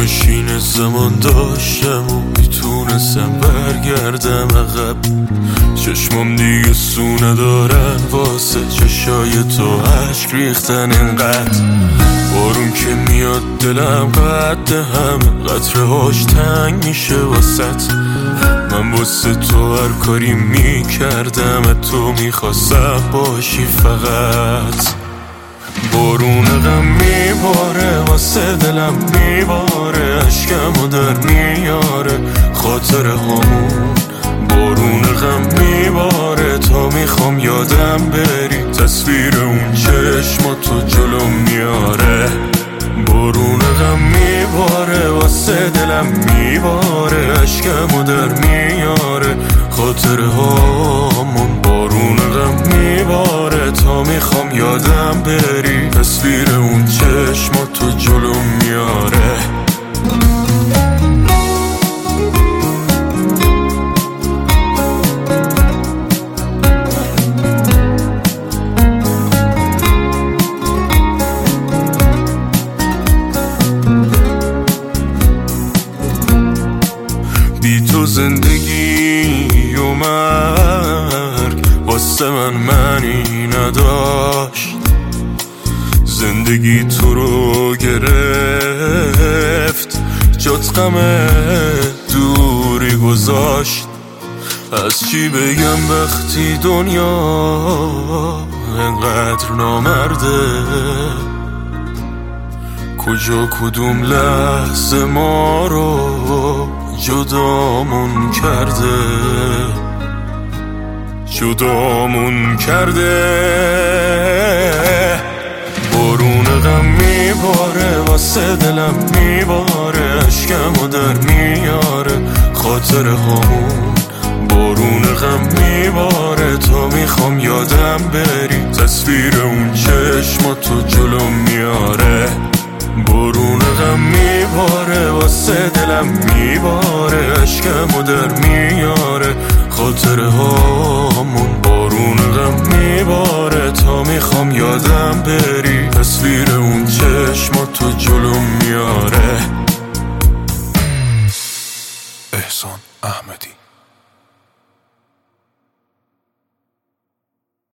ماشین زمان داشتم و میتونستم برگردم عقب. چشمام دیگه سو ندارن واسه چشای تو عشق ریختن انقدر. بارون که میاد دلم قد همه قطره هاش تنگ میشه واسط. من واسه تو هر کاری میکردم تو میخواستم باشی فقط. بارون غم میباره واسه دلم میباره، عشقمو در میاره خاطره هامون. بارون غم میباره تا میخوام یادم بری، تصویر اون چشماتو جلو میاره. بارون غم میباره واسه دلم میباره، عشقمو در میاره خاطره هامون. بارون غم میباره تا میخوام یادم بری، تصویر اون چشماتو جلو میاره. بی تو زندگی و مرگ واسه من معنی نداشت. زندگی تو رو گرفت، جات غم دوری گذاشت. از چی بگم وقتی دنیا انقدر نامرده؟ کجا کدوم لحظه ما رو جدامون کرده، جدامون کرده. بارون غم میباره واسه دلم میباره، عشقمو در میاره خاطره هامون. بارون غم میباره تا میخوام یادم بری، تصویر اون چشماتو جلو میاره. بارون غم میباره واسه دلم میباره، عشقمو در میاره خاطره هامون. بارون غم میباره تا میخوام یادم بری،